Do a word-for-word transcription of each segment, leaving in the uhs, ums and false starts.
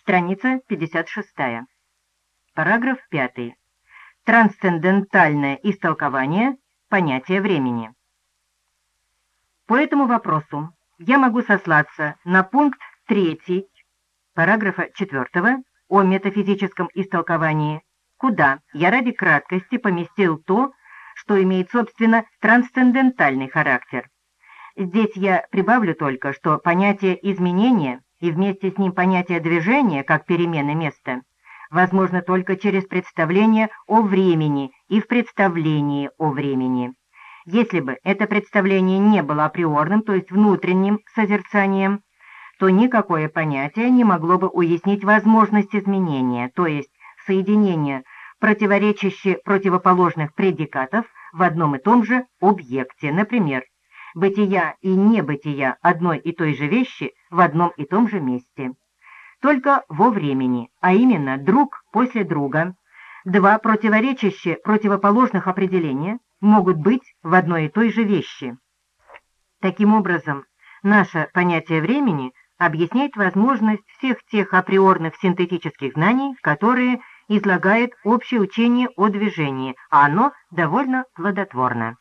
Страница пятьдесят шесть. Параграф пятый. Трансцендентальное истолкование понятия времени. По этому вопросу я могу сослаться на пункт третий параграфа четвертого о метафизическом истолковании, куда я ради краткости поместил то, что имеет, собственно, трансцендентальный характер. Здесь я прибавлю только, что понятие изменения и вместе с ним понятие движения, как перемены места, возможно только через представление о времени и в представлении о времени. Если бы это представление не было априорным, то есть внутренним созерцанием, то никакое понятие не могло бы уяснить возможность изменения, то есть соединения противоречащих противоположных предикатов в одном и том же объекте, например, бытия и небытия одной и той же вещи в одном и том же месте. Только во времени, а именно друг после друга, два противоречащих противоположных определения могут быть в одной и той же вещи. Таким образом, наше понятие времени объясняет возможность всех тех априорных синтетических знаний, которые излагает общее учение о движении, а оно довольно плодотворно.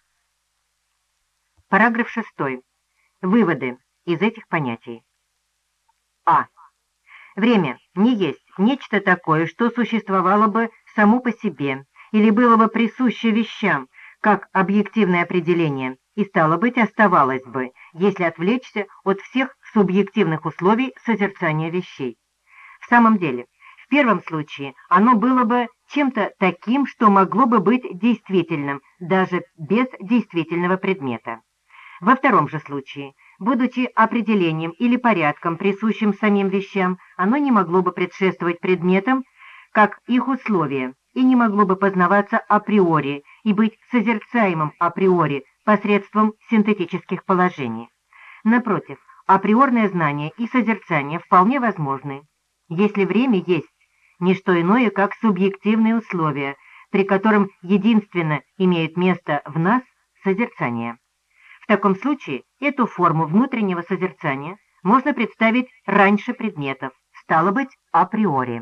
Параграф шестой. Выводы из этих понятий. А. Время не есть нечто такое, что существовало бы само по себе или было бы присуще вещам, как объективное определение, и, стало быть, оставалось бы, если отвлечься от всех субъективных условий созерцания вещей. В самом деле, в первом случае оно было бы чем-то таким, что могло бы быть действительным, даже без действительного предмета. Во втором же случае, будучи определением или порядком, присущим самим вещам, оно не могло бы предшествовать предметам, как их условия, и не могло бы познаваться априори и быть созерцаемым априори посредством синтетических положений. Напротив, априорное знание и созерцание вполне возможны, если время есть не что иное, как субъективные условия, при котором единственно имеет место в нас созерцание. В таком случае эту форму внутреннего созерцания можно представить раньше предметов, стало быть, априори.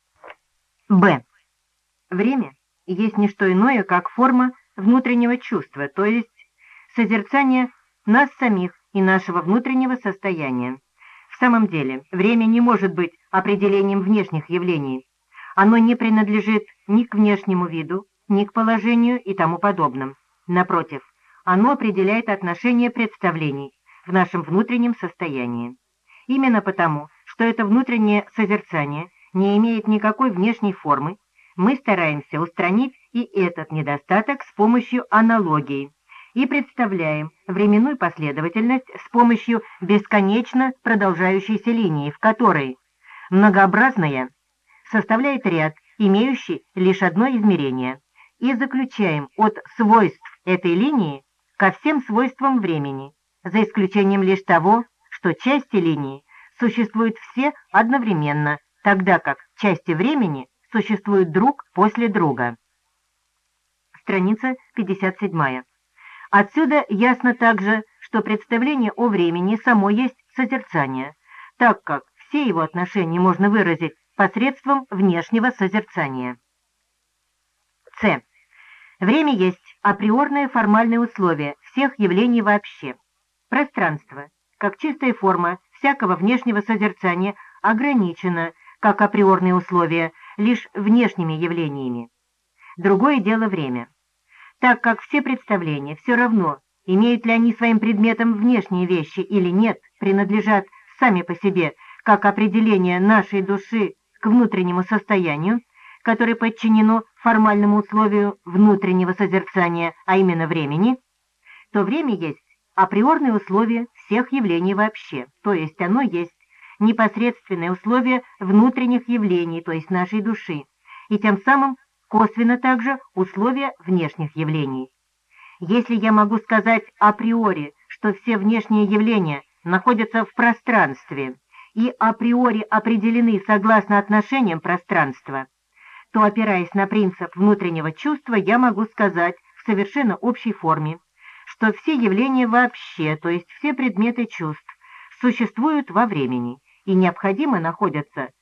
Б. Время есть не что иное, как форма внутреннего чувства, то есть созерцание нас самих и нашего внутреннего состояния. В самом деле, время не может быть определением внешних явлений. Оно не принадлежит ни к внешнему виду, ни к положению и тому подобным. Напротив, оно определяет отношение представлений в нашем внутреннем состоянии. Именно потому, что это внутреннее созерцание не имеет никакой внешней формы, мы стараемся устранить и этот недостаток с помощью аналогии и представляем временную последовательность с помощью бесконечно продолжающейся линии, в которой многообразное составляет ряд, имеющий лишь одно измерение, и заключаем от свойств этой линии ко всем свойствам времени, за исключением лишь того, что части линии существуют все одновременно, тогда как части времени существуют друг после друга. Страница пятьдесят семь. Отсюда ясно также, что представление о времени само есть созерцание, так как все его отношения можно выразить посредством внешнего созерцания. С. Время есть априорное формальное условие всех явлений вообще. Пространство, как чистая форма всякого внешнего созерцания, ограничено, как априорные условия, лишь внешними явлениями. Другое дело время. Так как все представления все равно, имеют ли они своим предметом внешние вещи или нет, принадлежат сами по себе, как определение нашей души к внутреннему состоянию, которое подчинено формальному условию внутреннего созерцания, а именно времени, то время есть априорные условия всех явлений вообще, то есть оно есть непосредственное условие внутренних явлений, то есть нашей души, и тем самым косвенно также условия внешних явлений. Если я могу сказать априори, что все внешние явления находятся в пространстве и априори определены согласно отношениям пространства, то, опираясь на принцип внутреннего чувства, я могу сказать в совершенно общей форме, что все явления вообще, то есть все предметы чувств, существуют во времени и необходимо находятся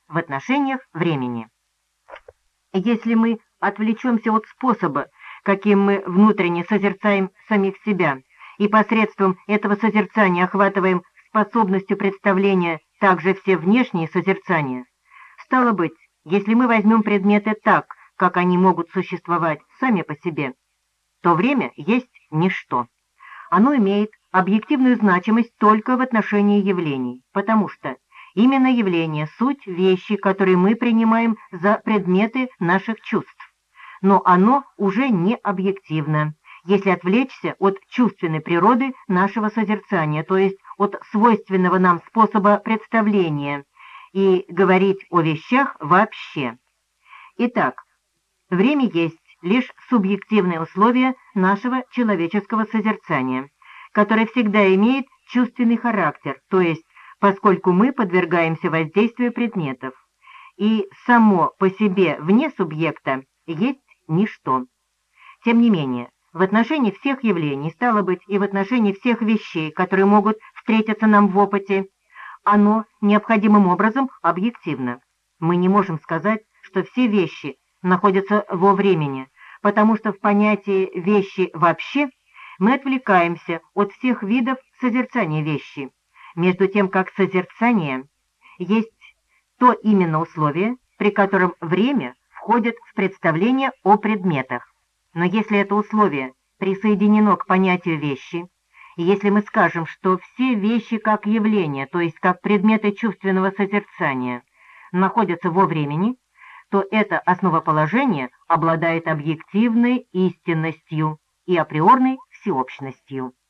в отношениях времени. Если мы отвлечемся от способа, каким мы внутренне созерцаем самих себя, и посредством этого созерцания охватываем способностью представления также все внешние созерцания, стало быть, если мы возьмем предметы так, как они могут существовать сами по себе, то время есть ничто. Оно имеет объективную значимость только в отношении явлений, потому что именно явления – суть вещи, которые мы принимаем за предметы наших чувств. Но оно уже не объективно, если отвлечься от чувственной природы нашего созерцания, то есть от свойственного нам способа представления, и говорить о вещах вообще. Итак, время есть лишь субъективное условие нашего человеческого созерцания, которое всегда имеет чувственный характер, то есть поскольку мы подвергаемся воздействию предметов, и само по себе вне субъекта есть ничто. Тем не менее, в отношении всех явлений, стало быть, и в отношении всех вещей, которые могут встретиться нам в опыте, оно необходимым образом объективно. Мы не можем сказать, что все вещи находятся во времени, потому что в понятии «вещи вообще» мы отвлекаемся от всех видов созерцания вещи, между тем как созерцание есть то именно условие, при котором время входит в представление о предметах. Но если это условие присоединено к понятию вещи, и если мы скажем, что все вещи как явления, то есть как предметы чувственного созерцания, находятся во времени, то это основоположение обладает объективной истинностью и априорной всеобщностью.